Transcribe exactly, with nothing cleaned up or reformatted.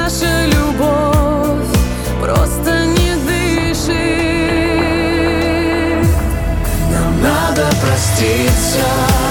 наша любовь просто не дышит. Нам надо проститься.